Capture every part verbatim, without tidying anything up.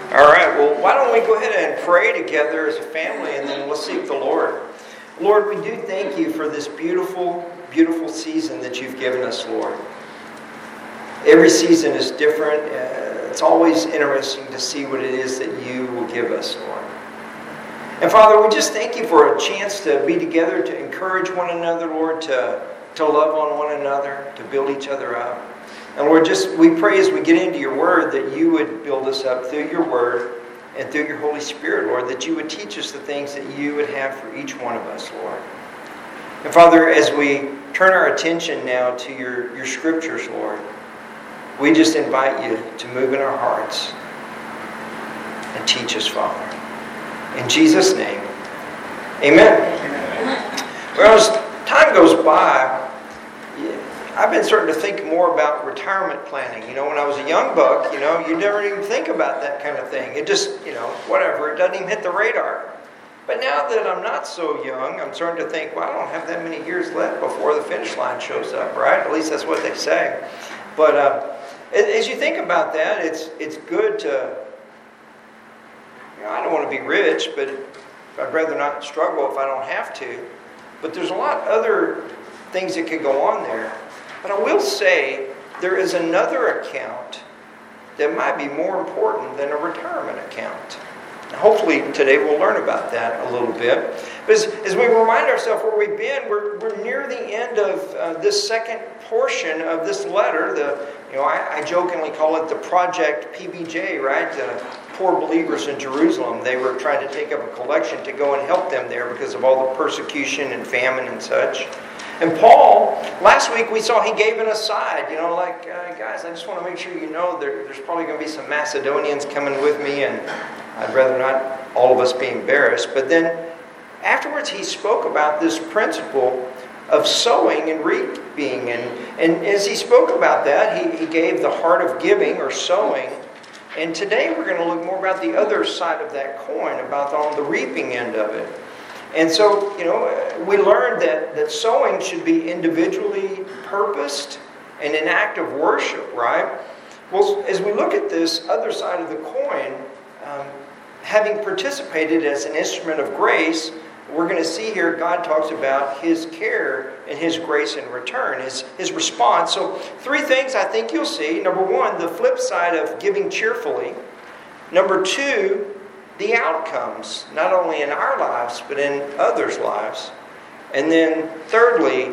All right, well, why don't we go ahead and pray together as a family, and then we'll seek the Lord. Lord, we do thank you for this beautiful, beautiful season that you've given us, Lord. Every season is different. Uh, it's always interesting to see what it is that you will give us, Lord. And Father, we just thank you for a chance to be together, to encourage one another, Lord, to, to love on one another, to build each other up. And Lord, just we pray as we get into your word that you would build us up through your word and through your Holy Spirit, Lord, that you would teach us the things that you would have for each one of us, Lord. And Father, as we turn our attention now to your, your scriptures, Lord, we just invite you to move in our hearts and teach us, Father. In Jesus' name, amen. Amen. Well, as time goes by, I've been starting to think more about retirement planning. You know, when I was a young buck, you know, you never even think about that kind of thing. It just, you know, whatever. It doesn't even hit the radar. But now that I'm not so young, I'm starting to think, well, I don't have that many years left before the finish line shows up, right? At least that's what they say. But uh, as you think about that, it's it's good to, you know, I don't want to be rich, but I'd rather not struggle if I don't have to. But there's a lot of other things that could go on there. But I will say there is another account that might be more important than a retirement account. And hopefully today we'll learn about that a little bit. But as, as we remind ourselves where we've been, we're, we're near the end of uh, this second portion of this letter. The you know I, I jokingly call it the Project P B J, right? The poor believers in Jerusalem. They were trying to take up a collection to go and help them there because of all the persecution and famine and such. And Paul, last week we saw he gave an aside, you know, like, uh, guys, I just want to make sure you know there, there's probably going to be some Macedonians coming with me, and I'd rather not all of us be embarrassed. But then afterwards he spoke about this principle of sowing and reaping. And, and as he spoke about that, he, he gave the heart of giving or sowing. And today we're going to look more about the other side of that coin, about on the reaping end of it. And so, you know, we learned that, that sowing should be individually purposed and an act of worship, right? Well, as we look at this other side of the coin, um, having participated as an instrument of grace, we're going to see here God talks about His care and His grace in return, His, his response. So three things I think you'll see. Number one, the flip side of giving cheerfully. Number two, the outcomes, not only in our lives, but in others' lives. And then thirdly,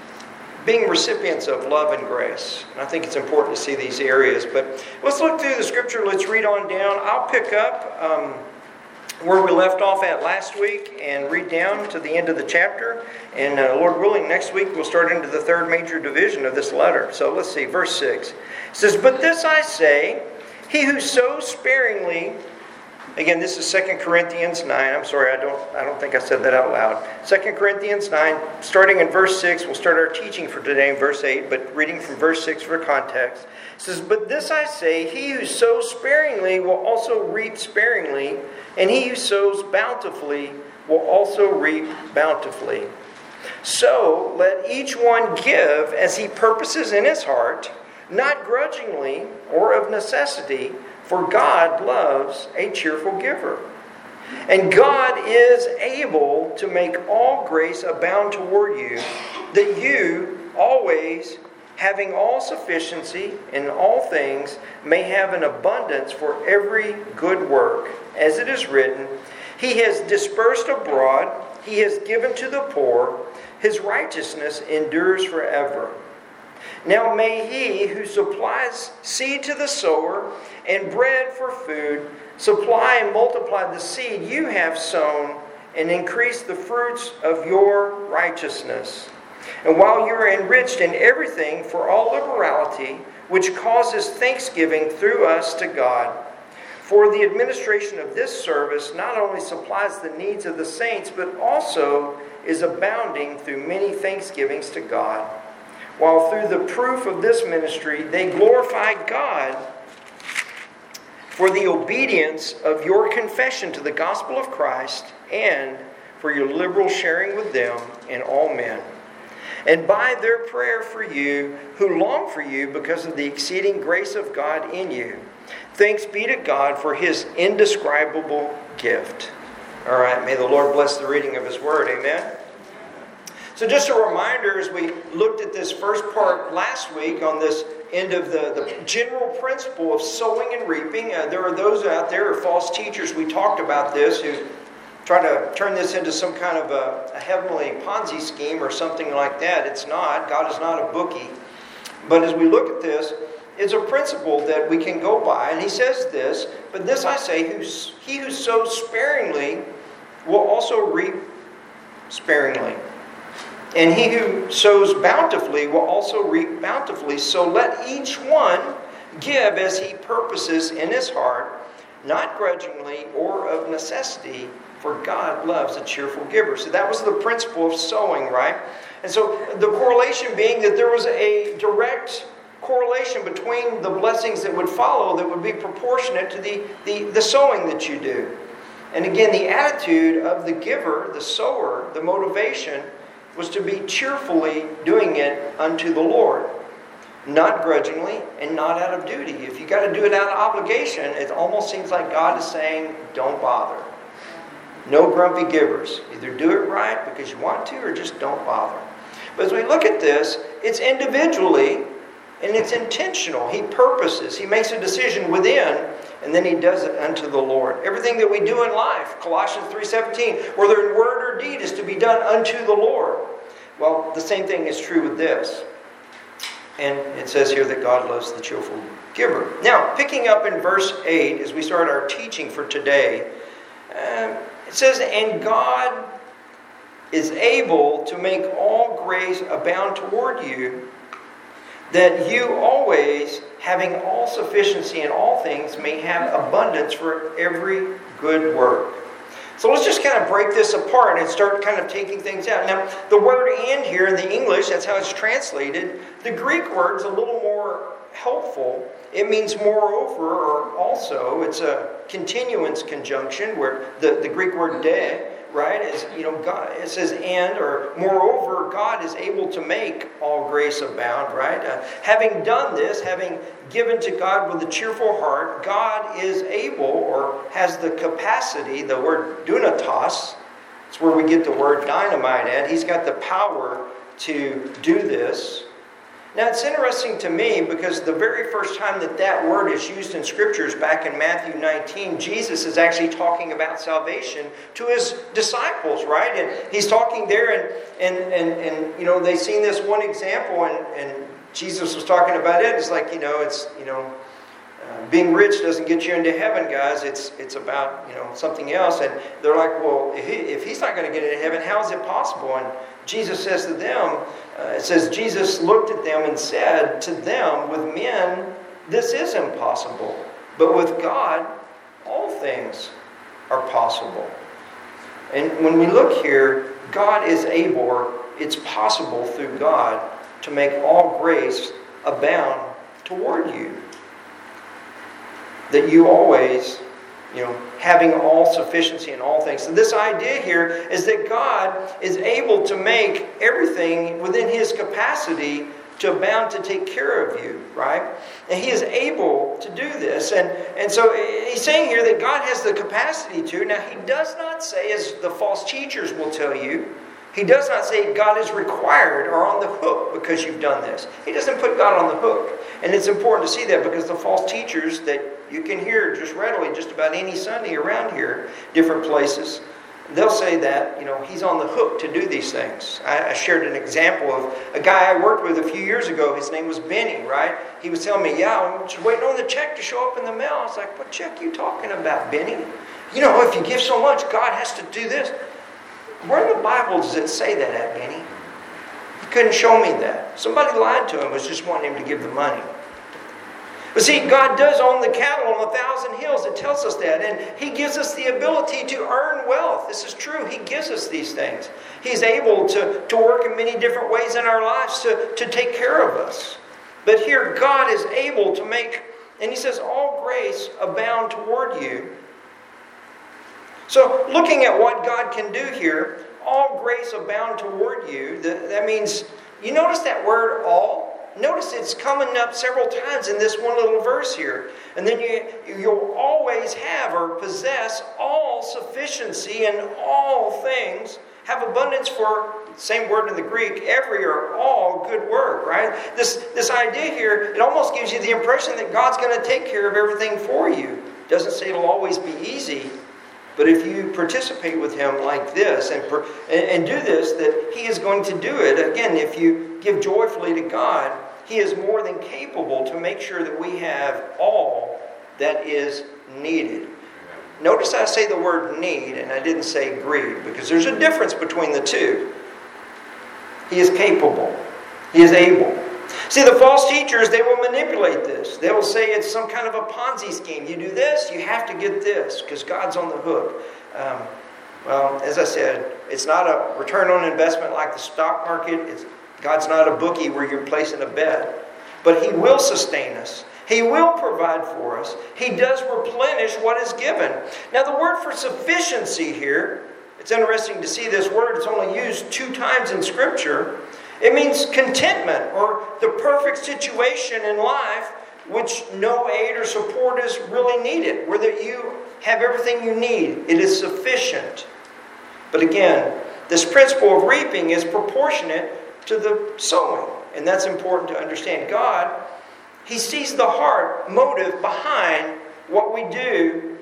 being recipients of love and grace. And I think it's important to see these areas. But let's look through the scripture. Let's read on down. I'll pick up um, where we left off at last week and read down to the end of the chapter. And uh, Lord willing, next week we'll start into the third major division of this letter. So let's see, verse six. It says, "But this I say, he who sows sparingly..." Again, this is Second Corinthians nine. I'm sorry, I don't I don't think I said that out loud. Second Corinthians nine, starting in verse six. We'll start our teaching for today in verse eight, but reading from verse six for context. It says, "But this I say, he who sows sparingly will also reap sparingly, and he who sows bountifully will also reap bountifully. So let each one give as he purposes in his heart, not grudgingly or of necessity, for God loves a cheerful giver. And God is able to make all grace abound toward you, that you always, having all sufficiency in all things, may have an abundance for every good work. As it is written, He has dispersed abroad, He has given to the poor, His righteousness endures forever. Now may He who supplies seed to the sower and bread for food supply and multiply the seed you have sown and increase the fruits of your righteousness. And while you are enriched in everything for all liberality, which causes thanksgiving through us to God. For the administration of this service not only supplies the needs of the saints, but also is abounding through many thanksgivings to God. While through the proof of this ministry they glorify God for the obedience of your confession to the gospel of Christ and for your liberal sharing with them in all men. And by their prayer for you, who long for you because of the exceeding grace of God in you, Thanks be to God for His indescribable gift. All right, may the Lord bless the reading of His Word. Amen. So just a reminder, as we looked at this first part last week on this end of the, the general principle of sowing and reaping, uh, there are those out there, or false teachers, we talked about this, who try to turn this into some kind of a, a heavenly Ponzi scheme or something like that. It's not. God is not a bookie. But as we look at this, it's a principle that we can go by. And he says this, but this I say, who's, he who sows sparingly will also reap sparingly. And he who sows bountifully will also reap bountifully. So let each one give as he purposes in his heart, not grudgingly or of necessity, for God loves a cheerful giver. So that was the principle of sowing, right? And so the correlation being that there was a direct correlation between the blessings that would follow that would be proportionate to the, the, the sowing that you do. And again, the attitude of the giver, the sower, the motivation, was to be cheerfully doing it unto the Lord. Not grudgingly and not out of duty. If you got to do it out of obligation, it almost seems like God is saying, don't bother. No grumpy givers. Either do it right because you want to or just don't bother. But as we look at this, it's individually and it's intentional. He purposes. He makes a decision within and then he does it unto the Lord. Everything that we do in life, Colossians three seventeen, whether in word or deed, is to be done unto the Lord. Well, the same thing is true with this. And it says here that God loves the cheerful giver. Now, picking up in verse eight, as we start our teaching for today, uh, it says, and God is able to make all grace abound toward you, that you always, having all sufficiency in all things, may have abundance for every good work. So let's just kind of break this apart and start kind of taking things out. Now, the word and here in the English, that's how it's translated. The Greek word's a little more helpful. It means moreover or also. It's a continuance conjunction where the, the Greek word de, right, is, you know, God, it says and or moreover, God is able to make all grace abound, right? Uh, having done this, having given to God with a cheerful heart, God is able or has the capacity, the word dunatos, it's where we get the word dynamite at. He's got the power to do this. Now, it's interesting to me because the very first time that that word is used in Scriptures, back in Matthew nineteen, Jesus is actually talking about salvation to his disciples, right? And he's talking there, and, and, and, and you know, they've seen this one example, and, and Jesus was talking about it. It's like, you know, it's, you know, uh, being rich doesn't get you into heaven, guys. It's it's about, you know, something else. And they're like, well, if, he, if he's not going to get into heaven, how is it possible? And Jesus says to them, uh, it says, Jesus looked at them and said to them, with men, this is impossible. But with God, all things are possible. And when we look here, God is able, or it's possible through God, to make all grace abound toward you. That you always, you know, having all sufficiency in all things. So this idea here is that God is able to make everything within His capacity to abound to take care of you, right? And He is able to do this. And, and so He's saying here that God has the capacity to. Now, He does not say, as the false teachers will tell you, He does not say God is required or on the hook because you've done this. He doesn't put God on the hook. And it's important to see that because the false teachers that you can hear just readily just about any Sunday around here, different places, they'll say that, you know, He's on the hook to do these things. I, I shared an example of a guy I worked with a few years ago. His name was Benny, right? He was telling me, yeah, I'm just waiting on the check to show up in the mail. I was like, what check are you talking about, Benny? You know, if you give so much, God has to do this. Where in the Bible does it say that at, Benny? He couldn't show me that. Somebody lied to him, was just wanting him to give the money. But see, God does own the cattle on a thousand hills. It tells us that. And He gives us the ability to earn wealth. This is true. He gives us these things. He's able to, to work in many different ways in our lives to, to take care of us. But here, God is able to make, and He says, all grace abound toward you. So, looking at what God can do here, all grace abound toward you, that means, you notice that word all? notice it's coming up several times in this one little verse here. And then you, you'll always have or possess all sufficiency in all things, have abundance for, same word in the Greek, every or all good work, right? This, this idea here, it almost gives you the impression that God's going to take care of everything for you. It doesn't say it'll always be easy, but if you participate with Him like this and, and, and do this, that He is going to do it. Again, if you give joyfully to God, He is more than capable to make sure that we have all that is needed. Notice I say the word need and I didn't say greed, because there's a difference between the two. He is capable. He is able. See, the false teachers, they will manipulate this. They will say it's some kind of a Ponzi scheme. You do this, you have to get this, because God's on the hook. Um, well, as I said, it's not a return on investment like the stock market. It's, God's not a bookie where you're placing a bet. But He will sustain us. He will provide for us. He does replenish what is given. Now, the word for sufficiency here, it's interesting to see this word. It's only used two times in Scripture. It means contentment or the perfect situation in life which no aid or support is really needed, where that you have everything you need. It is sufficient. But again, this principle of reaping is proportionate to the sowing. And that's important to understand. God, He sees the heart motive behind what we do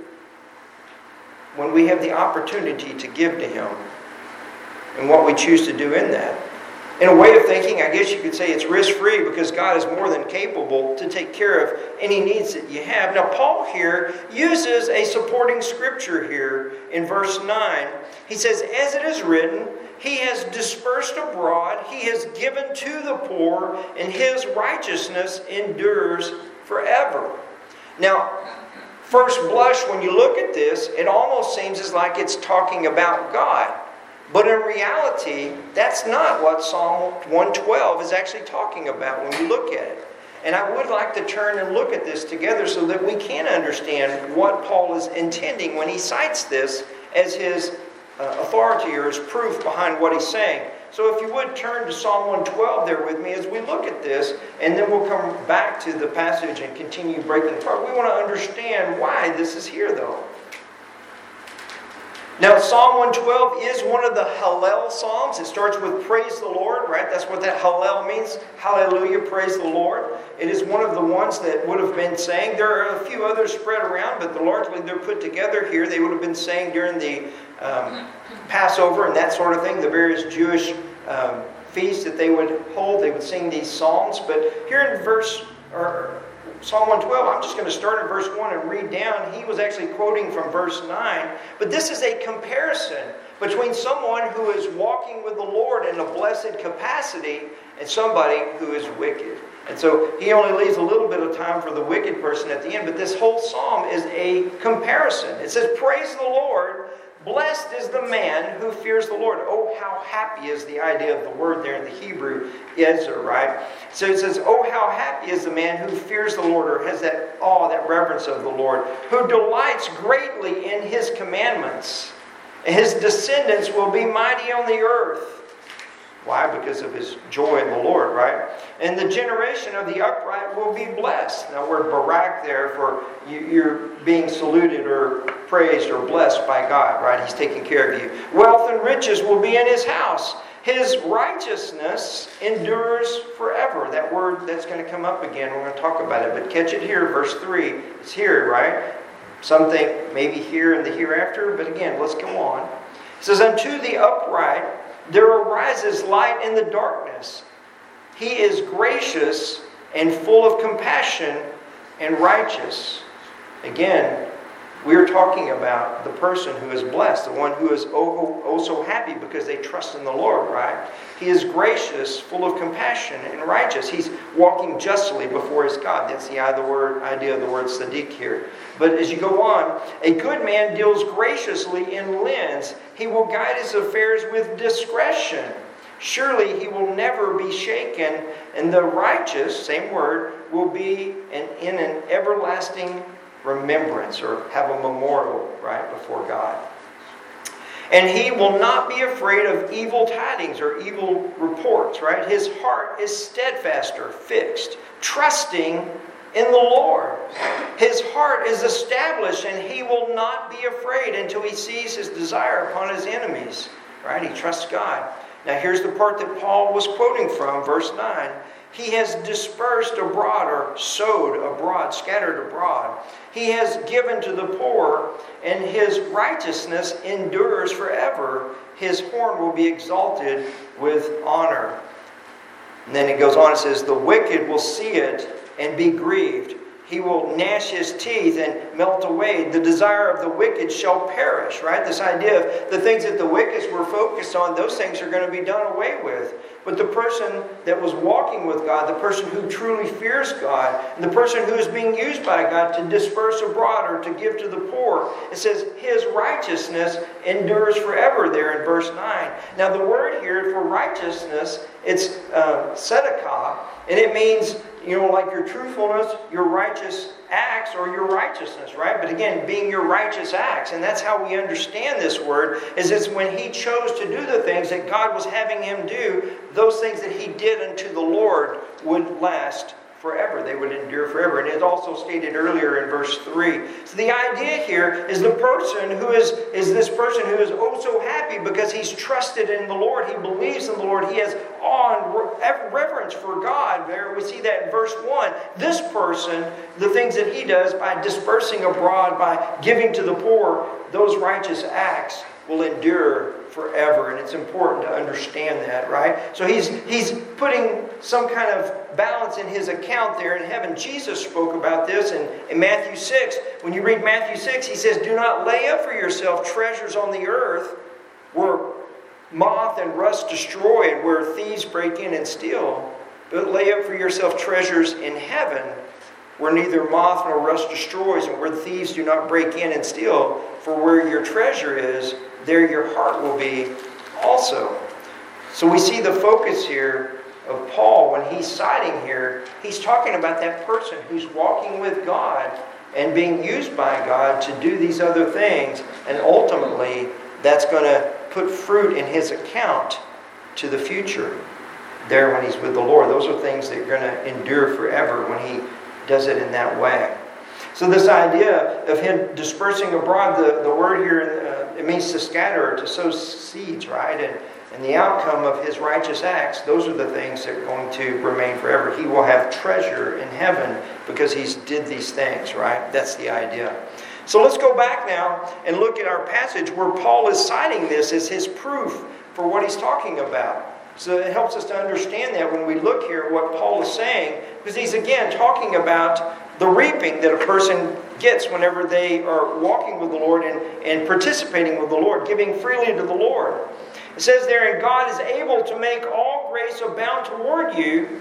when we have the opportunity to give to Him and what we choose to do in that. In a way of thinking, I guess you could say it's risk-free, because God is more than capable to take care of any needs that you have. Now, Paul here uses a supporting scripture here in verse nine. He says, as it is written, He has dispersed abroad, He has given to the poor, and His righteousness endures forever. Now, first blush, when you look at this, it almost seems as like it's talking about God. But in reality, that's not what Psalm one twelve is actually talking about when you look at it. And I would like to turn and look at this together so that we can understand what Paul is intending when he cites this as his uh, authority or his proof behind what he's saying. So if you would turn to Psalm one twelve there with me as we look at this, and then we'll come back to the passage and continue breaking apart. We want to understand why this is here, though. Now, Psalm one twelve is one of the Hallel Psalms. It starts with praise the Lord, right? That's what that Hallel means. Hallelujah, praise the Lord. It is one of the ones that would have been saying. There are a few others spread around, but largely they're put together here. They would have been saying during the um, Passover and that sort of thing, the various Jewish um, feasts that they would hold. They would sing these psalms. But here in verse... or Psalm one twelve, I'm just going to start in verse one and read down. He was actually quoting from verse nine. But this is a comparison between someone who is walking with the Lord in a blessed capacity and somebody who is wicked. And so he only leaves a little bit of time for the wicked person at the end. But this whole psalm is a comparison. It says, praise the Lord. Blessed is the man who fears the Lord. Oh, how happy is the idea of the word there in the Hebrew, Ezer, right? So it says, oh, how happy is the man who fears the Lord, or has that awe, that reverence of the Lord, who delights greatly in His commandments. And his descendants will be mighty on the earth. Why? Because of his joy in the Lord, right? And the generation of the upright will be blessed. Now, word barak there for you, you're being saluted or praised or blessed by God, right? He's taking care of you. Wealth and riches will be in His house. His righteousness endures forever. That word that's going to come up again. We're going to talk about it. But catch it here, verse three. It's here, right? Some think maybe here in the hereafter. But again, let's go on. It says, unto the upright there arises light in the darkness. He is gracious and full of compassion and righteous. Again, we're talking about the person who is blessed, the one who is oh, oh so happy because they trust in the Lord, right? He is gracious, full of compassion and righteous. He's walking justly before his God. That's the idea of the word Sadiq here. But as you go on, a good man deals graciously in lends. He will guide his affairs with discretion. Surely he will never be shaken. And the righteous, same word, will be an, in an everlasting remembrance, or have a memorial, right, before God. And he will not be afraid of evil tidings or evil reports, right? His heart is steadfast or fixed, trusting in the Lord. His heart is established, and he will not be afraid until he sees his desire upon his enemies, right? He trusts God. Now here's the part that Paul was quoting from, verse nine. He has dispersed abroad, or sowed abroad, scattered abroad. He has given to the poor, and his righteousness endures forever. His horn will be exalted with honor. And then it goes on, it says, the wicked will see it and be grieved. He will gnash his teeth and melt away. The desire of the wicked shall perish, right? This idea of the things that the wicked were focused on, those things are going to be done away with. But the person that was walking with God, the person who truly fears God, and the person who is being used by God to disperse abroad or to give to the poor, it says his righteousness endures forever there in verse nine. Now the word here for righteousness, it's uh, tzedakah, and it means, you know, like your truthfulness, your righteous acts, or your righteousness, right? But again, being your righteous acts. And that's how we understand this word, is it's when he chose to do the things that God was having him do, those things that he did unto the Lord would last forever. They would endure forever. And it's also stated earlier in verse three. So the idea here is the person who is, is this person who is oh so happy because he's trusted in the Lord. He believes in the Lord. He has awe and reverence for God. There we see that in verse one. This person, the things that he does by dispersing abroad, by giving to the poor, those righteous acts will endure forever. And it's important to understand that, right? So he's he's putting some kind of balance in his account there in heaven. Jesus spoke about this in, in Matthew six. When you read Matthew six, he says, do not lay up for yourself treasures on the earth where moth and rust destroy and where thieves break in and steal, but lay up for yourself treasures in heaven where neither moth nor rust destroys and where thieves do not break in and steal. For where your treasure is, there your heart will be also. So we see the focus here of Paul when he's citing here. He's talking about that person who's walking with God and being used by God to do these other things. And ultimately, that's going to put fruit in his account to the future there when he's with the Lord. Those are things that are going to endure forever when he does it in that way. So this idea of him dispersing abroad, the, the word here, uh, it means to scatter, or to sow seeds, right? And, and the outcome of his righteous acts, those are the things that are going to remain forever. He will have treasure in heaven because he's did these things, right? That's the idea. So let's go back now and look at our passage where Paul is citing this as his proof for what he's talking about. So it helps us to understand that when we look here at what Paul is saying, because he's again talking about the reaping that a person gets whenever they are walking with the Lord and, and participating with the Lord, giving freely to the Lord. It says there, and God is able to make all grace abound toward you,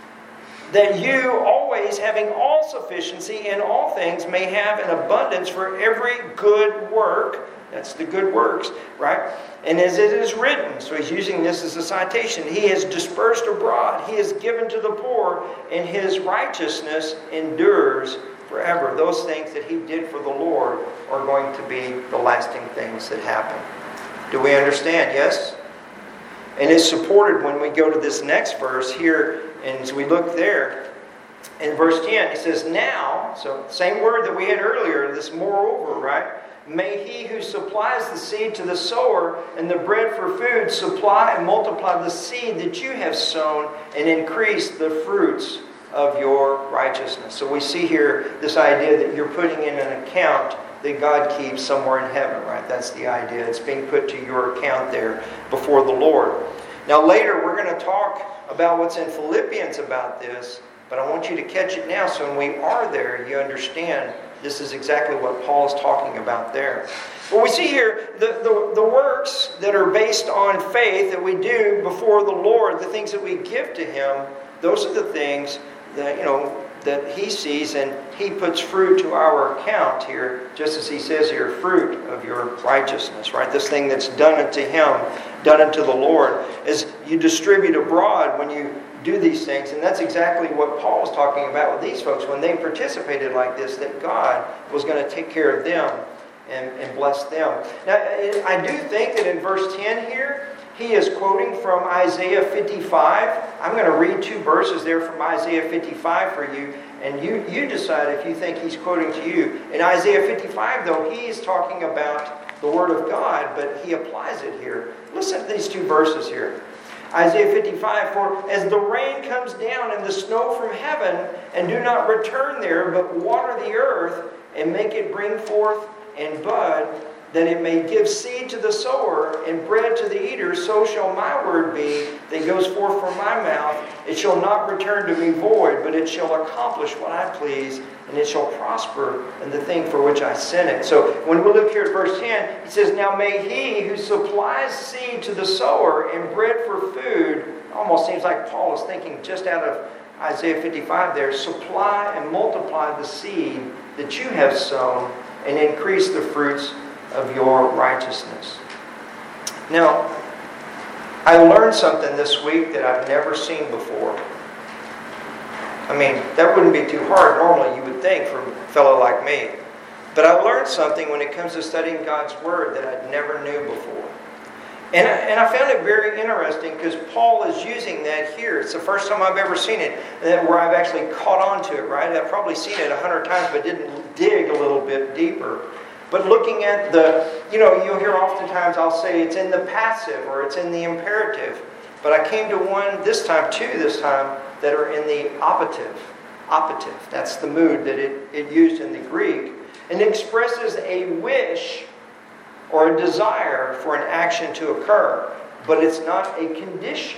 that you, always having all sufficiency in all things, may have an abundance for every good work. That's the good works, right? And as it is written, so he's using this as a citation, he has dispersed abroad, he has given to the poor, and his righteousness endures forever. Those things that he did for the Lord are going to be the lasting things that happen. Do we understand? Yes? And it's supported when we go to this next verse here, and as we look there, in verse ten, it says, now, so same word that we had earlier, this moreover, right? May he who supplies the seed to the sower and the bread for food supply and multiply the seed that you have sown and increase the fruits of your righteousness. So we see here this idea that you're putting in an account that God keeps somewhere in heaven, right? That's the idea. It's being put to your account there before the Lord. Now later we're going to talk about what's in Philippians about this, but I want you to catch it now so when we are there, you understand this is exactly what Paul is talking about there. Well, we see here the, the, the works that are based on faith that we do before the Lord, the things that we give to Him, those are the things that, you know, that He sees, and He puts fruit to our account here, just as He says here, fruit of your righteousness, right? This thing that's done unto Him, done unto the Lord, as you distribute abroad when you do these things. And that's exactly what Paul was talking about with these folks when they participated like this, that God was going to take care of them and, and bless them. Now, I do think that in verse ten here, he is quoting from Isaiah fifty-five. I'm going to read two verses there from Isaiah fifty-five for you, and you, you decide if you think he's quoting to you. In Isaiah fifty-five, though, he's talking about the Word of God, but he applies it here. Listen to these two verses here. Isaiah fifty-five, for as the rain comes down and the snow from heaven, and do not return there, but water the earth, and make it bring forth and bud, that it may give seed to the sower and bread to the eater, so shall my word be that goes forth from my mouth. It shall not return to me void, but it shall accomplish what I please, and it shall prosper in the thing for which I sent it. So when we look here at verse ten, he says, now may he who supplies seed to the sower and bread for food, almost seems like Paul is thinking just out of Isaiah fifty-five there, supply and multiply the seed that you have sown and increase the fruits of your righteousness. Now, I learned something this week that I've never seen before. I mean, that wouldn't be too hard normally, you would think, for a fellow like me. But I learned something when it comes to studying God's Word that I never knew before. And I, and I found it very interesting because Paul is using that here. It's the first time I've ever seen it where I've actually caught on to it, right? I've probably seen it a hundred times but didn't dig a little bit deeper. But looking at the, you know, you'll hear oftentimes I'll say it's in the passive or it's in the imperative. But I came to one this time, two this time, that are in the operative. Operative. That's the mood that it, it used in the Greek. And it expresses a wish or a desire for an action to occur. But it's not a condition.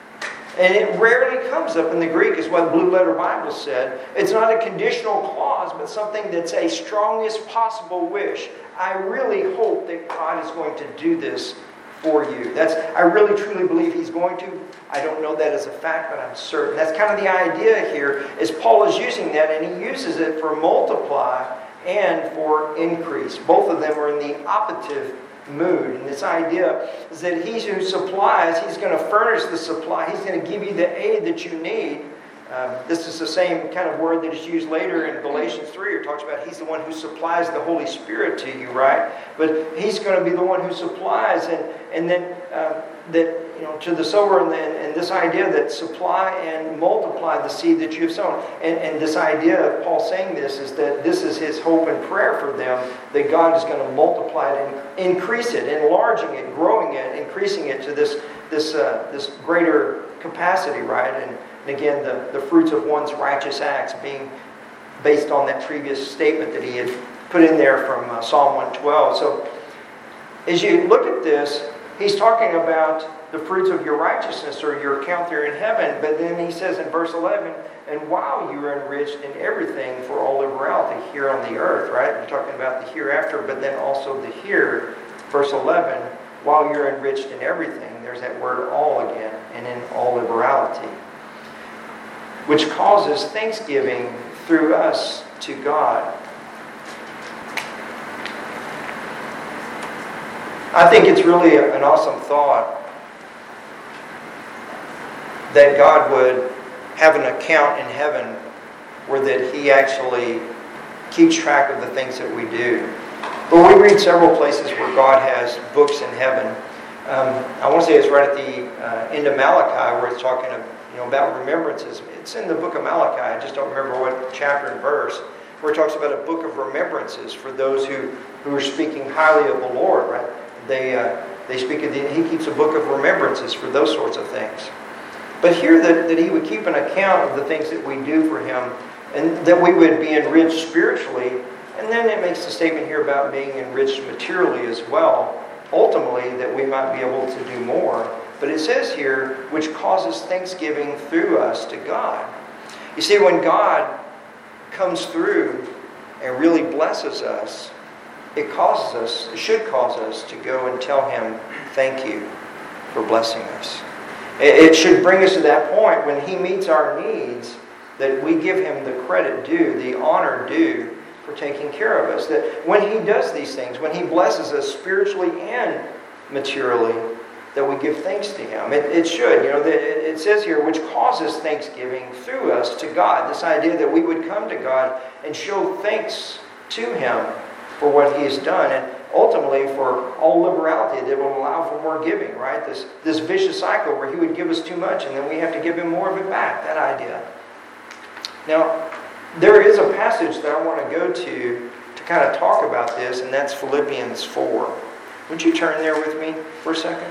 And it rarely comes up in the Greek, is what Blue Letter Bible said. It's not a conditional clause, but something that's a strongest possible wish. I really hope that God is going to do this for you. That's I really truly believe He's going to. I don't know that as a fact, but I'm certain. That's kind of the idea here, is Paul is using that, and he uses it for multiply and for increase. Both of them are in the operative mood. And this idea is that He who supplies, He's going to furnish the supply. He's going to give you the aid that you need. Um, this is the same kind of word that is used later in Galatians three. It talks about He's the one who supplies the Holy Spirit to you, right? But He's going to be the one who supplies, and and then uh, that you know to the sower, and, then, and this idea that supply and multiply the seed that you have sown. And, and this idea of Paul saying this is that this is his hope and prayer for them, that God is going to multiply it and increase it, enlarging it, growing it, increasing it to this this uh, this greater capacity, right? And And again, the, the fruits of one's righteous acts being based on that previous statement that he had put in there from uh, Psalm one twelve. So as you look at this, he's talking about the fruits of your righteousness or your account there in heaven. But then he says in verse eleven, and while you are enriched in everything for all liberality here on the earth, right? We're talking about the hereafter, but then also the here. Verse eleven, while you're enriched in everything, there's that word all again, and in all liberality, which causes thanksgiving through us to God. I think it's really an awesome thought that God would have an account in heaven where that He actually keeps track of the things that we do. But we read several places where God has books in heaven. Um, I want to say it's right at the uh, end of Malachi where it's talking about You know, about remembrances. It's in the book of Malachi. I just don't remember what chapter and verse, where it talks about a book of remembrances for those who, who are speaking highly of the Lord, right? They uh, they speak of the, He keeps a book of remembrances for those sorts of things. But here that, that He would keep an account of the things that we do for Him, and that we would be enriched spiritually. And then it makes the statement here about being enriched materially as well. Ultimately, that we might be able to do more. But it says here, which causes thanksgiving through us to God. You see, when God comes through and really blesses us, it causes us, it should cause us to go and tell Him, thank you for blessing us. It should bring us to that point when He meets our needs, that we give Him the credit due, the honor due for taking care of us. That when He does these things, when He blesses us spiritually and materially, that we give thanks to Him. It, it should. You know, it says here, which causes thanksgiving through us to God. This idea that we would come to God and show thanks to Him. for what he has done, and ultimately for all liberality that will allow for more giving, right? This, this vicious cycle where he would give us too much and then we have to give him more of it back, that idea. Now, there is a passage that I want to go to to kind of talk about this, and that's Philippians four. Would you turn there with me for a second?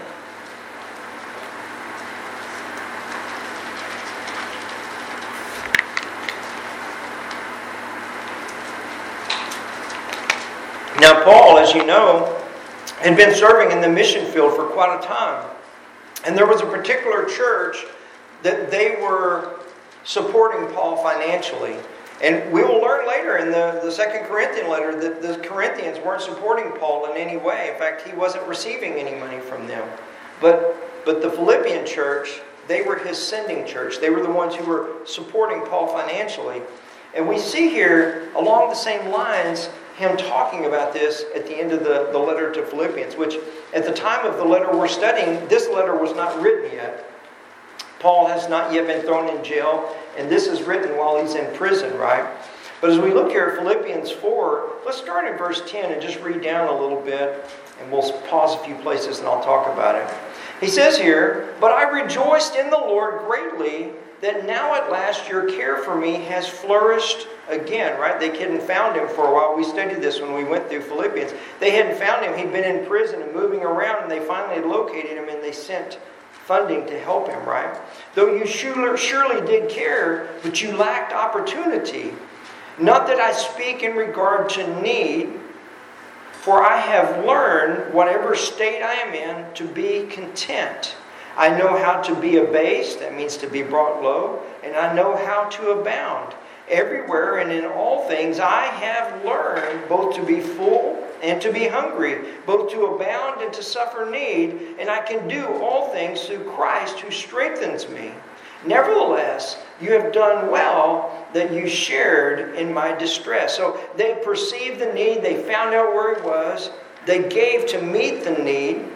Now, Paul, as you know, had been serving in the mission field for quite a time. And there was a particular church that they were supporting Paul financially. And we will learn later in the, the Second Corinthian letter that the Corinthians weren't supporting Paul in any way. In fact, he wasn't receiving any money from them. But, but the Philippian church, they were his sending church. They were the ones who were supporting Paul financially. And we see here, along the same lines, him talking about this at the end of the, the letter to Philippians, which at the time of the letter we're studying, this letter was not written yet. Paul has not yet been thrown in jail, and this is written while he's in prison, right? But as we look here at Philippians four, let's start in verse ten and just read down a little bit, and we'll pause a few places and I'll talk about it. He says here, "But I rejoiced in the Lord greatly that now at last your care for me has flourished again," right? They hadn't found him for a while. We studied this when we went through Philippians. They hadn't found him. He'd been in prison and moving around, and they finally had located him, and they sent funding to help him, right? "Though you surely did care, but you lacked opportunity. Not that I speak in regard to need, for I have learned, whatever state I am in, to be content. I know how to be abased," that means to be brought low, "and I know how to abound. Everywhere and in all things I have learned both to be full and to be hungry, both to abound and to suffer need, and I can do all things through Christ who strengthens me. Nevertheless, you have done well that you shared in my distress." So they perceived the need, they found out where it was, they gave to meet the need,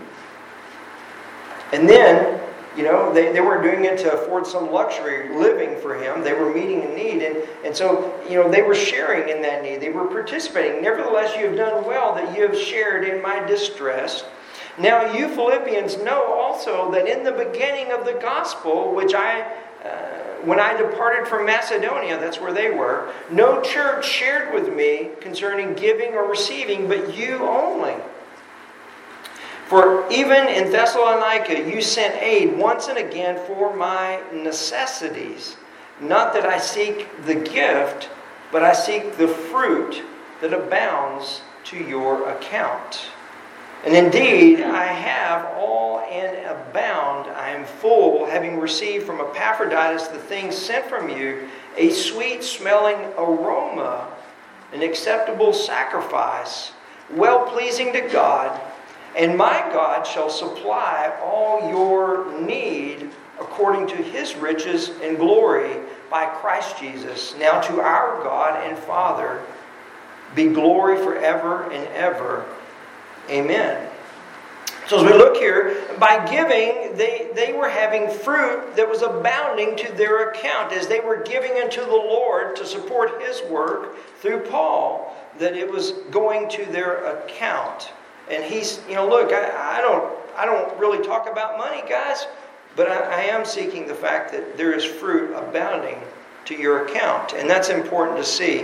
and then, you know, they, they weren't doing it to afford some luxury living for him. They were meeting a need. And, and so, you know, they were sharing in that need. They were participating. "Nevertheless, you have done well that you have shared in my distress. Now you Philippians know also that in the beginning of the gospel, which I, uh, when I departed from Macedonia," that's where they were, "no church shared with me concerning giving or receiving, but you only. For even in Thessalonica you sent aid once and again for my necessities. Not that I seek the gift, but I seek the fruit that abounds to your account. And indeed, I have all and abound. I am full, having received from Epaphroditus the things sent from you, a sweet-smelling aroma, an acceptable sacrifice, well-pleasing to God. And my God shall supply all your need according to his riches and glory by Christ Jesus. Now to our God and Father be glory forever and ever. Amen." So as we look here, by giving, they, they were having fruit that was abounding to their account as they were giving unto the Lord to support his work through Paul, that it was going to their account. And he's, you know, look, I, I don't I don't really talk about money, guys, but I, I am seeking the fact that there is fruit abounding to your account. And that's important to see.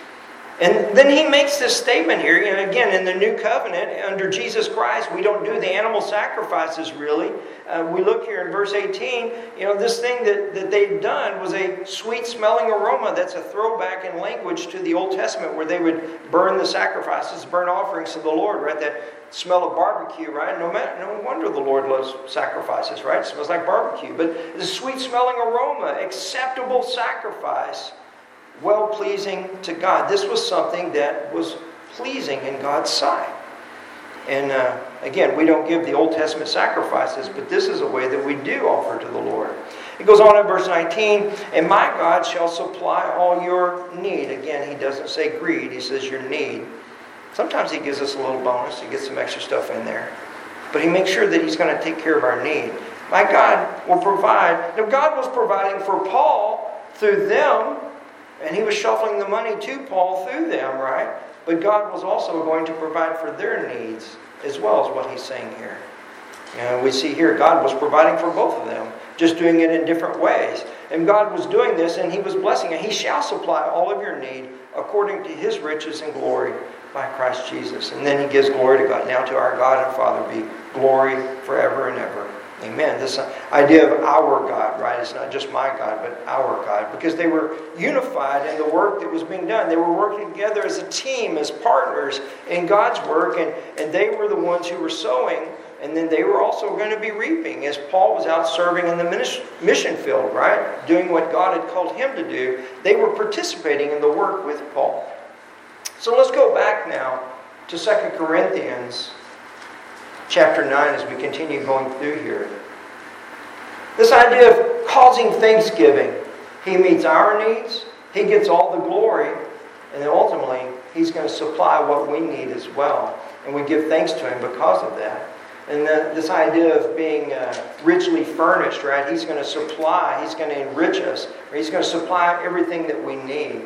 And then he makes this statement here, you know, again, in the new covenant, under Jesus Christ, we don't do the animal sacrifices really. Uh, we look here in verse eighteen, you know, this thing that, that they'd done was a sweet-smelling aroma. That's a throwback in language to the Old Testament where they would burn the sacrifices, burn offerings to the Lord, right? That smell of barbecue, right? No matter, no wonder the Lord loves sacrifices, right? It smells like barbecue. But the sweet-smelling aroma, acceptable sacrifice, well-pleasing to God. This was something that was pleasing in God's sight. And uh, again, we don't give the Old Testament sacrifices, but this is a way that we do offer to the Lord. It goes on in verse nineteen, "And my God shall supply all your need." Again, he doesn't say greed, he says your need. Sometimes he gives us a little bonus, he gets some extra stuff in there. But he makes sure that he's going to take care of our need. My God will provide. Now, God was providing for Paul through them, and he was shuffling the money to Paul through them, right? but God was also going to provide for their needs as well as what he's saying here. And we see here God was providing for both of them, just doing it in different ways. And God was doing this, and he was blessing it. He shall supply all of your need according to his riches and glory by Christ Jesus. And then he gives glory to God. Now to our God and Father be glory forever and ever. Amen. This idea of our God, right? It's not just my God, but our God. Because they were unified in the work that was being done. They were working together as a team, as partners in God's work. And, and they were the ones who were sowing. And then they were also going to be reaping as Paul was out serving in the mission field, right? Doing what God had called him to do. They were participating in the work with Paul. So let's go back now to Second Corinthians chapter nine as we continue going through here. This idea of causing thanksgiving. He meets our needs. He gets all the glory. And then ultimately, he's going to supply what we need as well. And we give thanks to him because of that. And the, this idea of being uh, richly furnished, right? He's going to supply, he's going to enrich us, or he's going to supply everything that we need.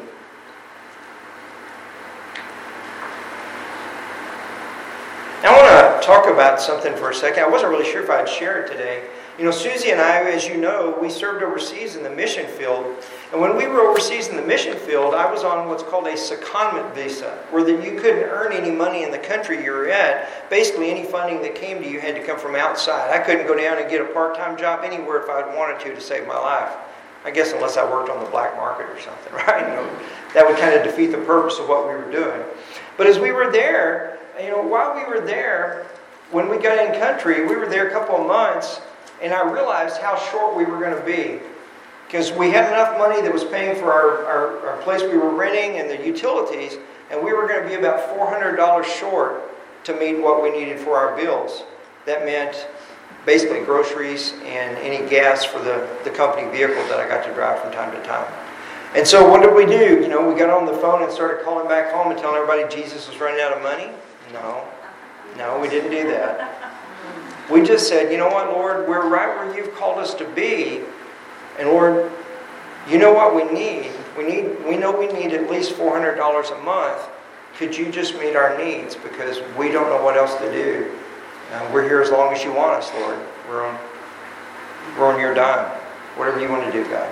Now I want to talk about something for a second. I wasn't really sure if I'd share it today. You know, Susie and I, as you know, we served overseas in the mission field. And when we were overseas in the mission field, I was on what's called a secondment visa, where that you couldn't earn any money in the country you were at. Basically, any funding that came to you had to come from outside. I couldn't go down and get a part-time job anywhere if I wanted to to save my life. I guess unless I worked on the black market or something, right? You know, that would kind of defeat the purpose of what we were doing. But as we were there, you know, while we were there, when we got in country, we were there a couple of months, and I realized how short we were going to be. Because we had enough money that was paying for our, our, our place we were renting and the utilities, and we were going to be about four hundred dollars short to meet what we needed for our bills. That meant basically groceries and any gas for the, the company vehicle that I got to drive from time to time. And so what did we do? You know, we got on the phone and started calling back home and telling everybody Jesus was running out of money? No. No, we didn't do that. We just said, you know what, Lord, we're right where you've called us to be. And Lord, you know what we need. We need. We know we need at least four hundred dollars a month. Could you just meet our needs? Because we don't know what else to do. Uh, we're here as long as you want us, Lord. We're on, we're on your dime. Whatever you want to do, God.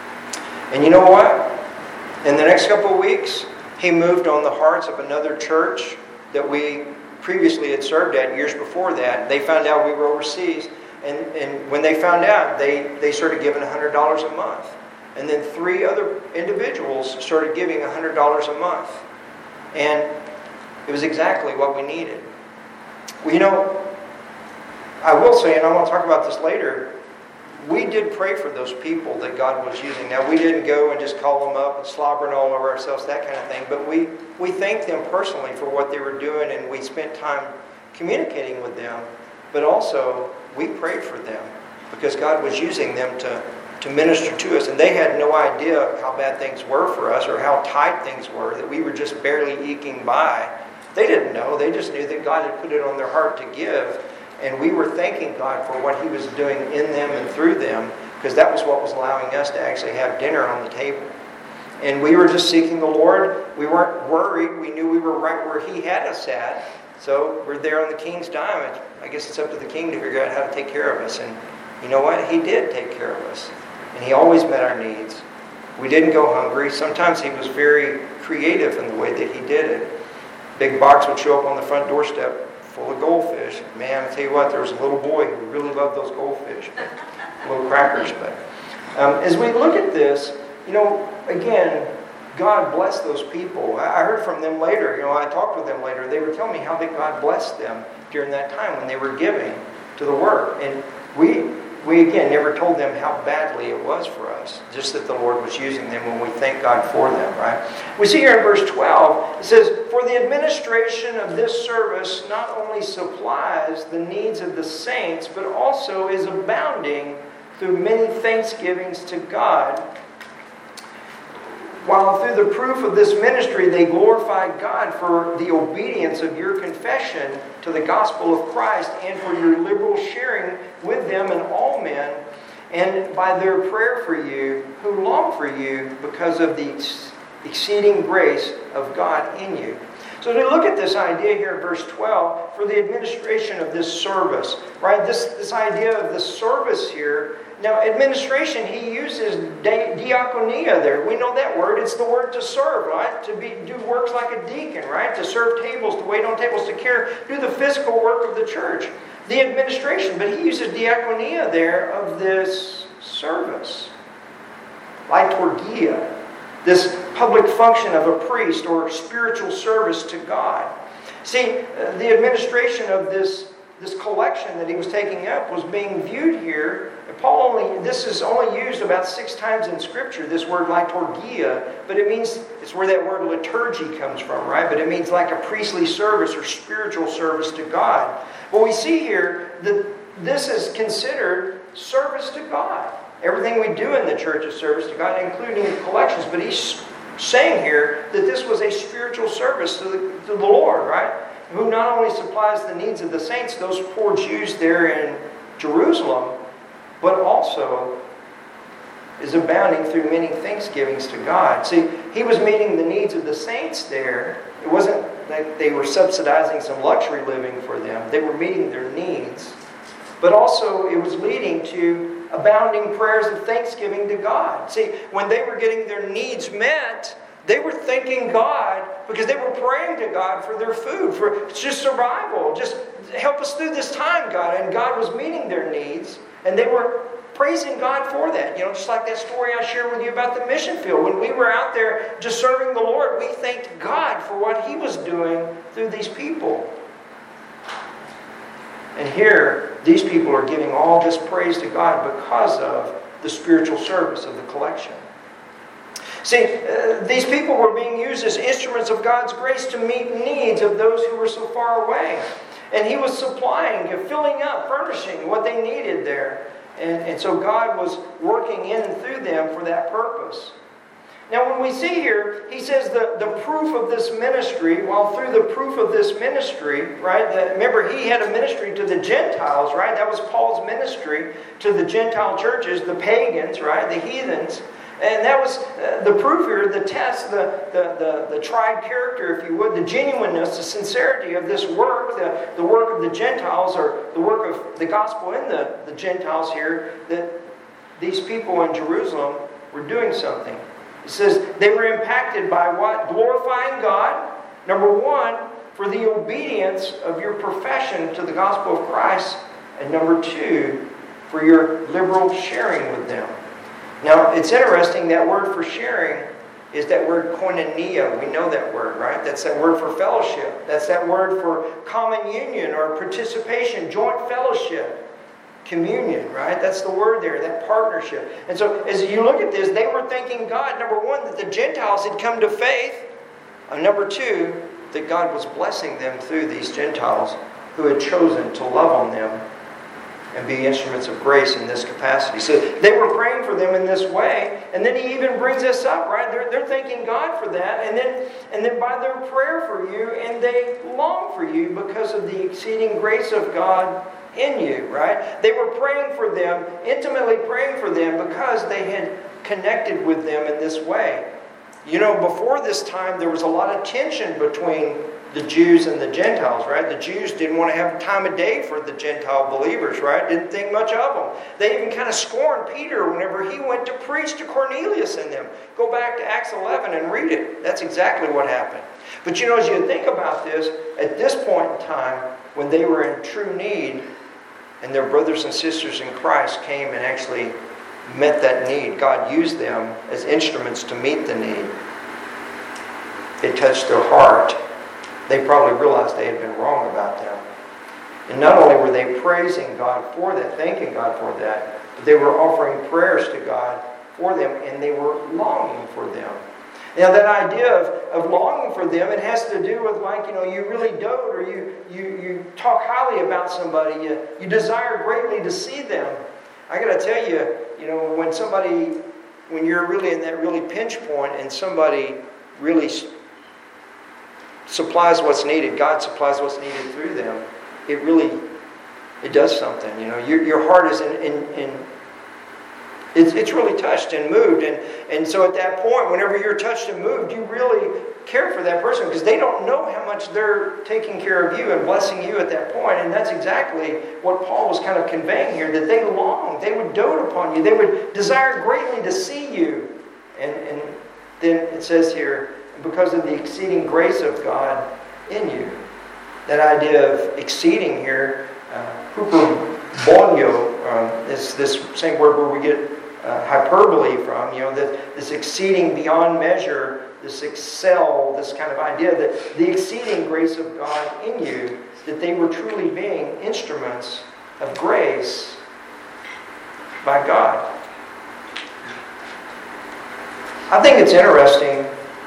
And you know what? In the next couple of weeks, he moved on the hearts of another church that we previously had served at years before that. They found out we were overseas. And, and when they found out, they, they started giving one hundred dollars a month. And then three other individuals started giving one hundred dollars a month. And it was exactly what we needed. Well, you know, I will say, and I want to talk about this later, we did pray for those people that God was using. Now, we didn't go and just call them up and slobbering all over ourselves, that kind of thing. But we, we thanked them personally for what they were doing, and we spent time communicating with them. But also, we prayed for them because God was using them to, to minister to us. And they had no idea how bad things were for us or how tight things were, that we were just barely eking by. They didn't know. They just knew that God had put it on their heart to give. And we were thanking God for what he was doing in them and through them, because that was what was allowing us to actually have dinner on the table. And we were just seeking the Lord. We weren't worried. We knew we were right where he had us at. So we're there on the king's dime. I guess it's up to the king to figure out how to take care of us. And you know what? He did take care of us. And he always met our needs. We didn't go hungry. Sometimes he was very creative in the way that he did it. Big box would show up on the front doorstep full of goldfish. Man, I tell you what, there was a little boy who really loved those goldfish. Little crackers. But um, as we look at this, you know, again, God blessed those people. I heard from them later. You know, I talked with them later. They were telling me how that God blessed them during that time when they were giving to the work. And we, we again, never told them how badly it was for us. Just that the Lord was using them when we thank God for them, right? We see here in verse twelve, it says, "For the administration of this service not only supplies the needs of the saints, but also is abounding through many thanksgivings to God. While through the proof of this ministry they glorify God for the obedience of your confession to the gospel of Christ and for your liberal sharing with them and all men, and by their prayer for you who long for you because of the exceeding grace of God in you." So as we look at this idea here in verse twelve, for the administration of this service, right? This, this idea of the service here. Now, administration, he uses di- diakonia there. We know that word. It's the word to serve, right? To be do works like a deacon, right? To serve tables, to wait on tables, to care, do the physical work of the church. The administration, but he uses diakonia there of this service. Liturgia. This public function of a priest or spiritual service to God. See, the administration of this, this collection that he was taking up was being viewed here. And Paul only, this is only used about six times in Scripture, this word liturgia, but it means, it's where that word liturgy comes from, right? But it means like a priestly service or spiritual service to God. Well, we see here that this is considered service to God. Everything we do in the church is service to God, including collections. But he's saying here that this was a spiritual service to the, to the Lord, right? Who not only supplies the needs of the saints, those poor Jews there in Jerusalem, but also is abounding through many thanksgivings to God. See, he was meeting the needs of the saints there. It wasn't like they were subsidizing some luxury living for them. They were meeting their needs. But also it was leading to abounding prayers of thanksgiving to God. See, when they were getting their needs met, they were thanking God because they were praying to God for their food, for just survival. Just help us through this time, God. And God was meeting their needs, and they were praising God for that. You know, just like that story I shared with you about the mission field. When we were out there just serving the Lord, we thanked God for what He was doing through these people. And here, these people are giving all this praise to God because of the spiritual service of the collection. See, uh, these people were being used as instruments of God's grace to meet needs of those who were so far away. And He was supplying, filling up, furnishing what they needed there. And, and so God was working in and through them for that purpose. Now when we see here, he says the, the proof of this ministry, well, through the proof of this ministry, right? The, remember, he had a ministry to the Gentiles, right? That was Paul's ministry to the Gentile churches, the pagans, right? The heathens. And that was uh, the proof here, the test, the, the, the, the tried character, if you would, the genuineness, the sincerity of this work, the, the work of the Gentiles, or the work of the gospel in the, the Gentiles here, that these people in Jerusalem were doing something. It says they were impacted by what? Glorifying God. Number one, for the obedience of your profession to the gospel of Christ. And number two, for your liberal sharing with them. Now, it's interesting, that word for sharing is that word koinonia. We know that word, right? That's that word for fellowship. That's that word for common union or participation, joint fellowship. Communion, right? That's the word there, that partnership. And so as you look at this, they were thanking God, number one, that the Gentiles had come to faith. And number two, that God was blessing them through these Gentiles who had chosen to love on them and be instruments of grace in this capacity. So they were praying for them in this way. And then he even brings us up, right? They're, they're thanking God for that. And then, and then by their prayer for you, and they long for you because of the exceeding grace of God in you, right? They were praying for them, intimately praying for them because they had connected with them in this way. You know, before this time, there was a lot of tension between the Jews and the Gentiles, right? The Jews didn't want to have time of day for the Gentile believers, right? Didn't think much of them. They even kind of scorned Peter whenever he went to preach to Cornelius and them. Go back to Acts eleven and read it. That's exactly what happened. But you know, as you think about this, at this point in time, when they were in true need, and their brothers and sisters in Christ came and actually met that need, God used them as instruments to meet the need. It touched their heart. They probably realized they had been wrong about them. And not only were they praising God for that, thanking God for that, but they were offering prayers to God for them, and they were longing for them. Now that idea of, of longing for them, it has to do with, like, you know, you really dote or you, you, you talk highly about somebody. You, you desire greatly to see them. I got to tell you, you know, when somebody, when you're really in that really pinch point and somebody really supplies what's needed, God supplies what's needed through them, it really, it does something. You know, your, your heart is in, in, in It's, it's really touched and moved. And, and so at that point, whenever you're touched and moved, you really care for that person because they don't know how much they're taking care of you and blessing you at that point. And that's exactly what Paul was kind of conveying here, that they long, they would dote upon you. They would desire greatly to see you. And, and then it says here, because of the exceeding grace of God in you. That idea of exceeding here, uh, hyperbonio, um, is this same word where we get uh, hyperbole from, you know, that this exceeding beyond measure, this excel, this kind of idea that the exceeding grace of God in you, that they were truly being instruments of grace by God. I think it's interesting.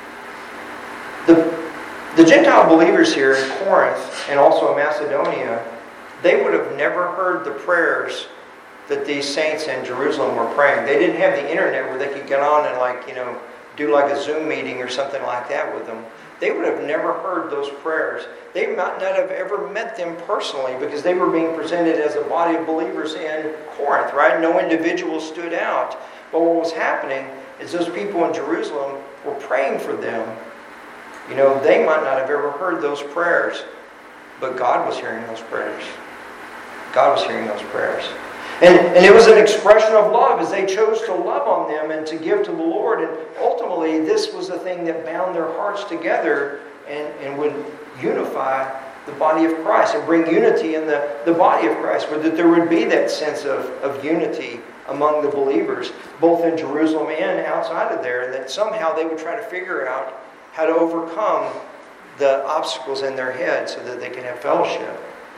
The, the Gentile believers here in Corinth and also in Macedonia, they would have never heard the prayers that these saints in Jerusalem were praying. They didn't have the internet where they could get on and like, you know, do like a Zoom meeting or something like that with them. They would have never heard those prayers. They might not have ever met them personally because they were being presented as a body of believers in Corinth, right? No individual stood out. But what was happening is those people in Jerusalem were praying for them. You know, they might not have ever heard those prayers, but God was hearing those prayers. God was hearing those prayers. And, and it was an expression of love as they chose to love on them and to give to the Lord. And ultimately, this was the thing that bound their hearts together and, and would unify the body of Christ and bring unity in the, the body of Christ, where that there would be that sense of, of unity among the believers, both in Jerusalem and outside of there, and that somehow they would try to figure out how to overcome the obstacles in their head so that they can have fellowship.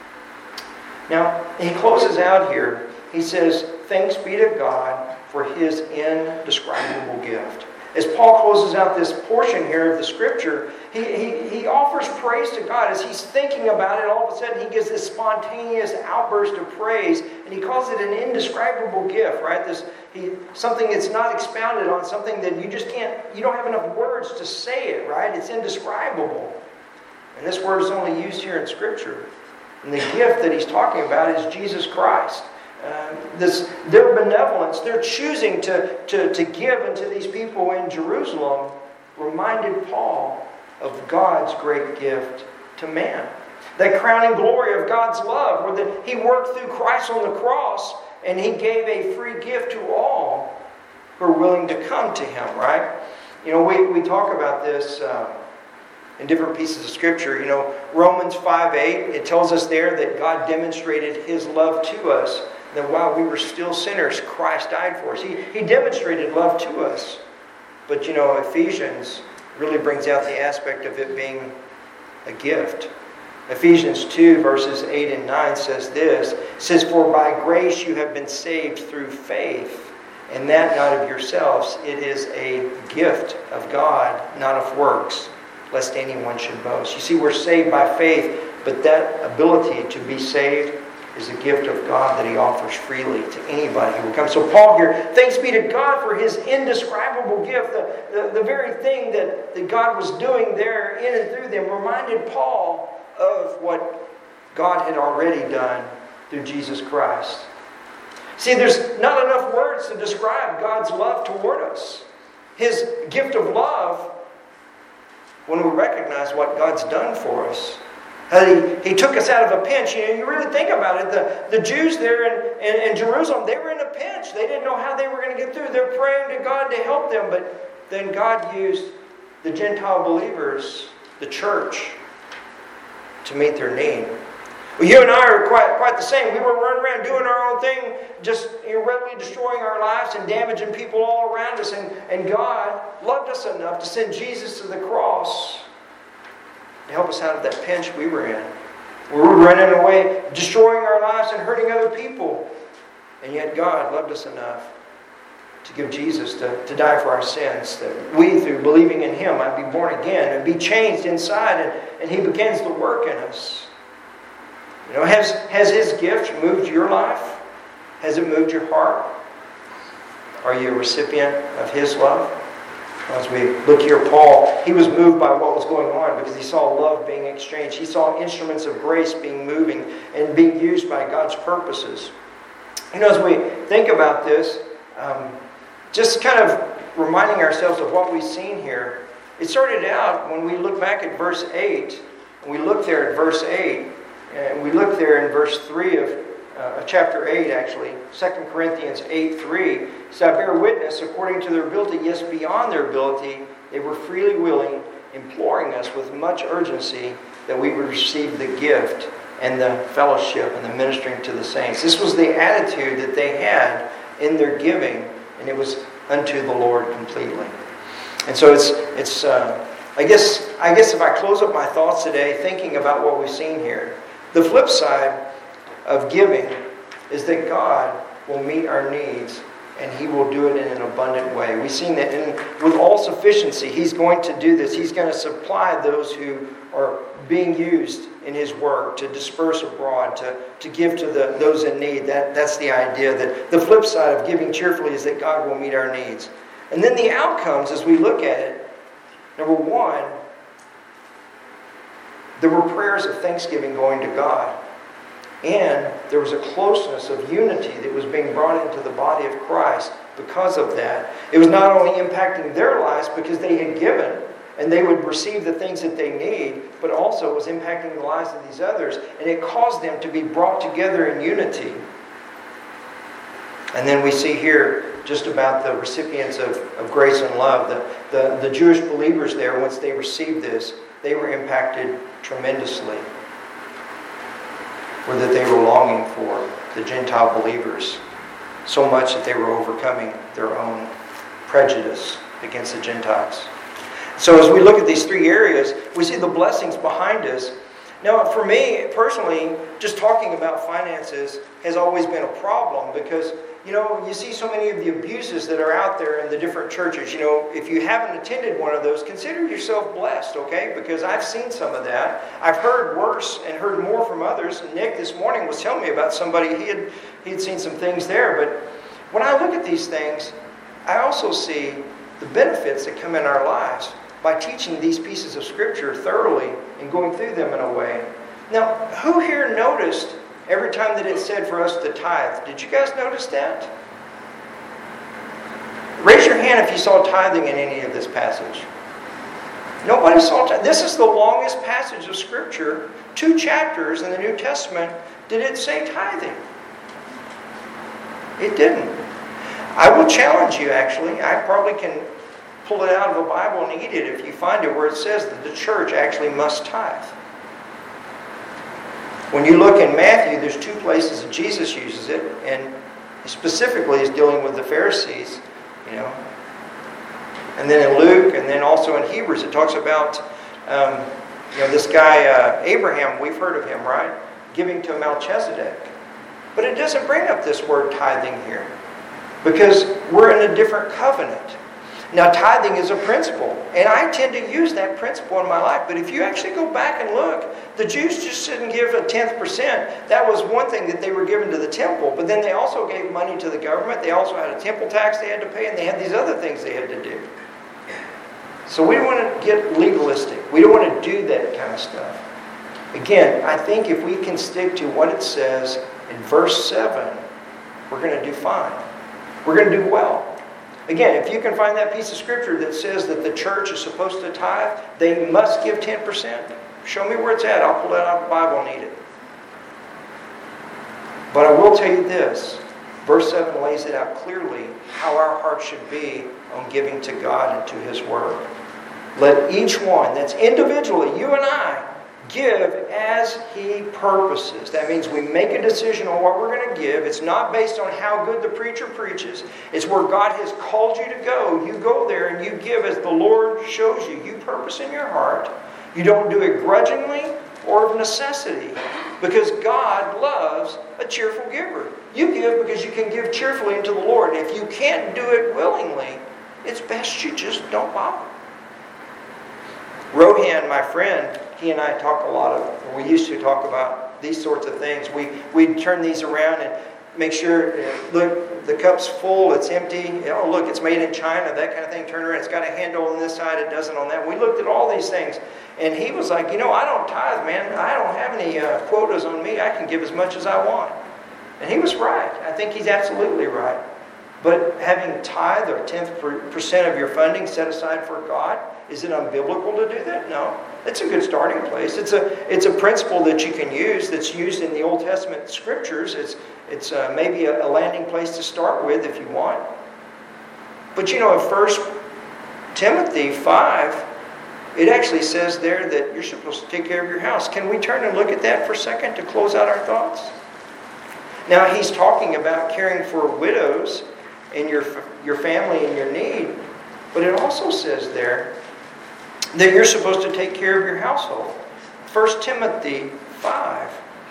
Now, he closes out here. He says, thanks be to God for His indescribable gift. As Paul closes out this portion here of the Scripture, he, he, he offers praise to God. As he's thinking about it, all of a sudden he gives this spontaneous outburst of praise, and he calls it an indescribable gift, right? This he, something that's not expounded on, something that you just can't, you don't have enough words to say it, right? It's indescribable. And this word is only used here in Scripture. And the gift that he's talking about is Jesus Christ. Uh, this, their benevolence, their choosing to, to, to give unto these people in Jerusalem reminded Paul of God's great gift to man. That crowning glory of God's love, where that He worked through Christ on the cross and He gave a free gift to all who are willing to come to Him, right? You know, we, we talk about this um, in different pieces of Scripture. You know, Romans five eight, it tells us there that God demonstrated His love to us, that while we were still sinners, Christ died for us. He, he demonstrated love to us. But, you know, Ephesians really brings out the aspect of it being a gift. Ephesians two, verses eight and nine says this. It says, for by grace you have been saved through faith, and that not of yourselves. It is a gift of God, not of works, lest anyone should boast. You see, we're saved by faith, but that ability to be saved is a gift of God that He offers freely to anybody who will come. So Paul here, thanks be to God for His indescribable gift. The, the, the very thing that, that God was doing there in and through them reminded Paul of what God had already done through Jesus Christ. See, there's not enough words to describe God's love toward us. His gift of love, when we recognize what God's done for us. He, he took us out of a pinch. You know, you really think about it. The, the Jews there in, in, in Jerusalem, they were in a pinch. They didn't know how they were going to get through. They're praying to God to help them. But then God used the Gentile believers, the church, to meet their need. Well, you and I are quite, quite the same. We were running around doing our own thing, just irreparably destroying our lives and damaging people all around us. And, and God loved us enough to send Jesus to the cross to help us out of that pinch we were in. We were running away, destroying our lives and hurting other people. And yet God loved us enough to give Jesus to, to die for our sins, that we, through believing in Him, might be born again and be changed inside, and, and He begins to work in us. You know, has, has His gift moved your life? Has it moved your heart? Are you a recipient of His love? As we look here, Paul, he was moved by what was going on because he saw love being exchanged. He saw instruments of grace being moving and being used by God's purposes. You know, as we think about this, um, just kind of reminding ourselves of what we've seen here. It started out when we look back at verse eight, and we look there at verse eight, and we look there in verse three of uh, chapter eight, actually, Second Corinthians eight three. So I bear witness, according to their ability, yes, beyond their ability, they were freely willing, imploring us with much urgency that we would receive the gift and the fellowship and the ministering to the saints. This was the attitude that they had in their giving, and it was unto the Lord completely. And so it's it's. Uh, I guess I guess if I close up my thoughts today, thinking about what we've seen here, the flip side of giving is that God will meet our needs, and He will do it in an abundant way. We've seen that in, with all sufficiency, He's going to do this. He's going to supply those who are being used in His work to disperse abroad, to, to give to the, those in need. That, that's the idea. That the flip side of giving cheerfully is that God will meet our needs. And then the outcomes, as we look at it, number one, there were prayers of thanksgiving going to God. And there was a closeness of unity that was being brought into the body of Christ because of that. It was not only impacting their lives because they had given and they would receive the things that they need, but also it was impacting the lives of these others. And it caused them to be brought together in unity. And then we see here just about the recipients of, of grace and love. The, the, the Jewish believers there, once they received this, they were impacted tremendously. Or that they were longing for, the Gentile believers, so much that they were overcoming their own prejudice against the Gentiles. So as we look at these three areas, we see the blessings behind us. Now, for me, personally, just talking about finances has always been a problem because, you know, you see so many of the abuses that are out there in the different churches. You know, if you haven't attended one of those, consider yourself blessed, okay? Because I've seen some of that. I've heard worse and heard more from others. Nick this morning was telling me about somebody, he had, he had seen some things there. But when I look at these things, I also see the benefits that come in our lives by teaching these pieces of Scripture thoroughly and going through them in a way. Now, who here noticed every time that it said for us to tithe? Did you guys notice that? Raise your hand if you saw tithing in any of this passage. Nobody saw tithing. This is the longest passage of Scripture, two chapters in the New Testament. Did it say tithing? It didn't. I will challenge you, actually. I probably can pull it out of the Bible and eat it if you find it where it says that the church actually must tithe. When you look in Matthew, there's two places that Jesus uses it, and specifically is dealing with the Pharisees, you know. And then in Luke, and then also in Hebrews, it talks about, um, you know, this guy uh, Abraham. We've heard of him, right? Giving to Melchizedek, but it doesn't bring up this word tithing here because we're in a different covenant. Now, tithing is a principle, and I tend to use that principle in my life. But if you actually go back and look, the Jews just didn't give a tenth percent. That was one thing that they were given to the temple. But then they also gave money to the government. They also had a temple tax they had to pay, and they had these other things they had to do. So we don't want to get legalistic. We don't want to do that kind of stuff. Again, I think if we can stick to what it says in verse seven, we're going to do fine. We're going to do well. Again, if you can find that piece of Scripture that says that the church is supposed to tithe, they must give ten percent. Show me where it's at. I'll pull that out of the Bible and eat it. But I will tell you this. Verse seven lays it out clearly how our heart should be on giving to God and to His Word. Let each one, that's individually, you and I, give as He purposes. That means we make a decision on what we're going to give. It's not based on how good the preacher preaches. It's where God has called you to go. You go there and you give as the Lord shows you. You purpose in your heart. You don't do it grudgingly or of necessity, because God loves a cheerful giver. You give because you can give cheerfully unto the Lord. And if you can't do it willingly, it's best you just don't bother. Rohan, my friend, he and I talk a lot of, we used to talk about these sorts of things. We, we'd turn these around and make sure, look, the cup's full, it's empty. Oh, look, it's made in China, that kind of thing. Turn around, it's got a handle on this side, it doesn't on that. We looked at all these things. And he was like, you know, I don't tithe, man. I don't have any uh, quotas on me. I can give as much as I want. And he was right. I think he's absolutely right. But having tithe or tenth percent of your funding set aside for God, is it unbiblical to do that? No. It's a good starting place. It's a it's a principle that you can use that's used in the Old Testament scriptures. It's it's uh, maybe a, a landing place to start with if you want. But you know, in First Timothy five, it actually says there that you're supposed to take care of your house. Can we turn and look at that for a second to close out our thoughts? Now, he's talking about caring for widows in your your family and your need. But it also says there that you're supposed to take care of your household. First Timothy five.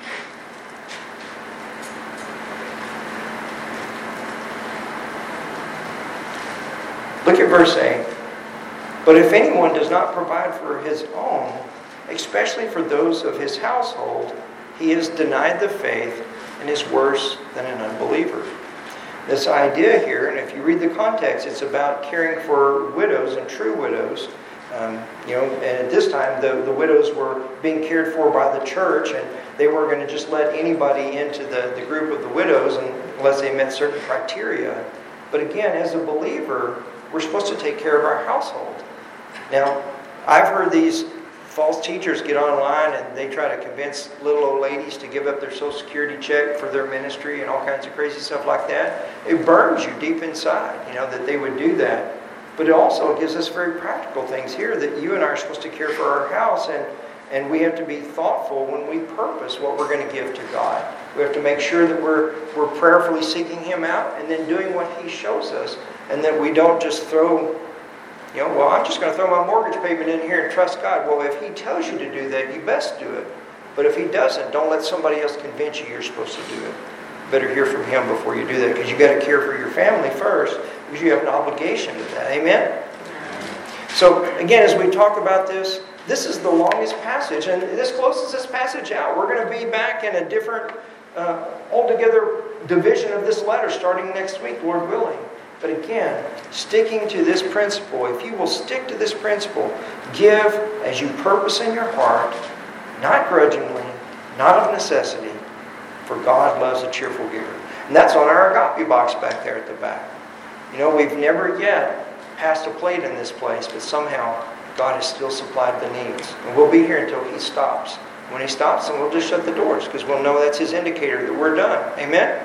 Look at verse eight. But if anyone does not provide for his own, especially for those of his household, he has denied the faith and is worse than an unbeliever. This idea here, and if you read the context, it's about caring for widows and true widows. Um, you know, and at this time, the, the widows were being cared for by the church, and they weren't going to just let anybody into the, the group of the widows unless they met certain criteria. But again, as a believer, we're supposed to take care of our household. Now, I've heard these false teachers get online and they try to convince little old ladies to give up their Social Security check for their ministry and all kinds of crazy stuff like that. It burns you deep inside, you know, that they would do that. But it also gives us very practical things here that you and I are supposed to care for our house, and, and we have to be thoughtful when we purpose what we're going to give to God. We have to make sure that we're we're prayerfully seeking Him out and then doing what He shows us, and that we don't just throw, you know, well, I'm just going to throw my mortgage payment in here and trust God. Well, if He tells you to do that, you best do it. But if He doesn't, don't let somebody else convince you you're supposed to do it. Better hear from Him before you do that, because you got to care for your family first, because you have an obligation to that. Amen? So, again, as we talk about this, this is the longest passage, and this closes this passage out. We're going to be back in a different, uh, altogether division of this letter starting next week, Lord willing. But again, sticking to this principle, if you will stick to this principle, give as you purpose in your heart, not grudgingly, not of necessity, for God loves a cheerful giver. And that's on our agape box back there at the back. You know, we've never yet passed a plate in this place, but somehow God has still supplied the needs. And we'll be here until He stops. When He stops, then we'll just shut the doors, because we'll know that's His indicator that we're done. Amen?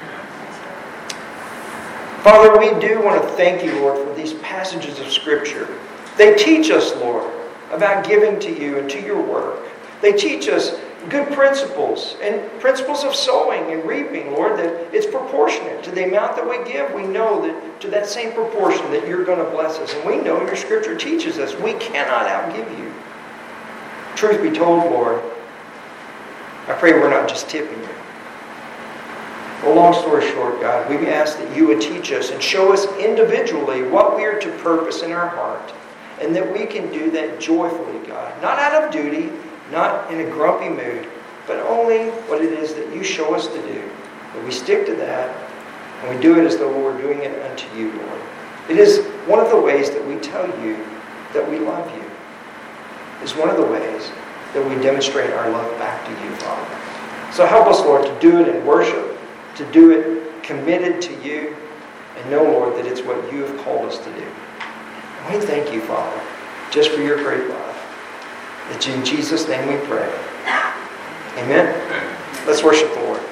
Father, we do want to thank You, Lord, for these passages of Scripture. They teach us, Lord, about giving to You and to Your work. They teach us good principles and principles of sowing and reaping, Lord, that it's proportionate to the amount that we give. We know that to that same proportion that You're going to bless us. And we know Your Scripture teaches us we cannot outgive You. Truth be told, Lord, I pray we're not just tipping You. Well, long story short, God, we ask that You would teach us and show us individually what we are to purpose in our heart, and that we can do that joyfully, God. Not out of duty, not in a grumpy mood, but only what it is that You show us to do. That we stick to that, and we do it as though we're doing it unto You, Lord. It is one of the ways that we tell You that we love You. It's one of the ways that we demonstrate our love back to You, Father. So help us, Lord, to do it in worship, to do it committed to You, and know, Lord, that it's what You have called us to do. And we thank You, Father, just for Your great love. It's in Jesus' name we pray. Amen. Let's worship the Lord.